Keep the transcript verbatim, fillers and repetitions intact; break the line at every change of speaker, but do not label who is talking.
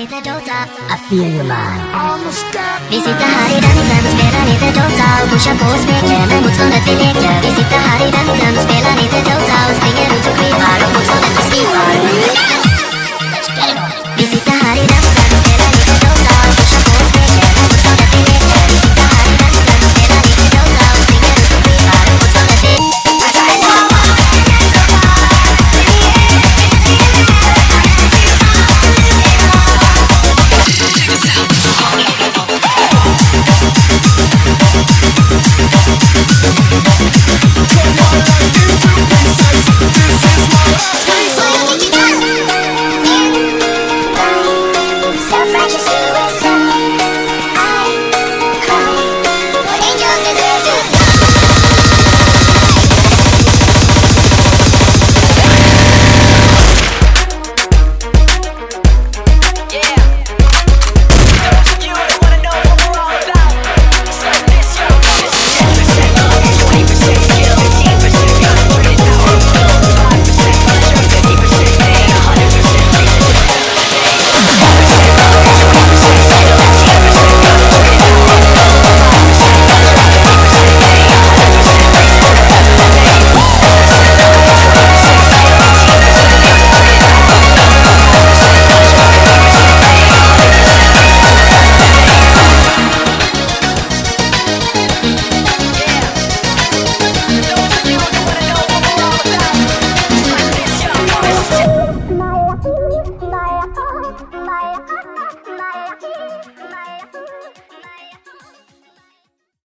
lite dota.
I feel you man.
Vi sitter här i väntan, spelar lite dota och pushar på och smeker när motståndet vi leker. Vi sitter här i väntan, spelar lite dota och springer runt och creepar och motståndet vi slipar. Vi sitter här i väntan, spelar lite dota och pushar på och smeker när motståndet vi leker. Vi sitter här i väntan, spelar lite dota och springer runt och creepar och motståndet vi
My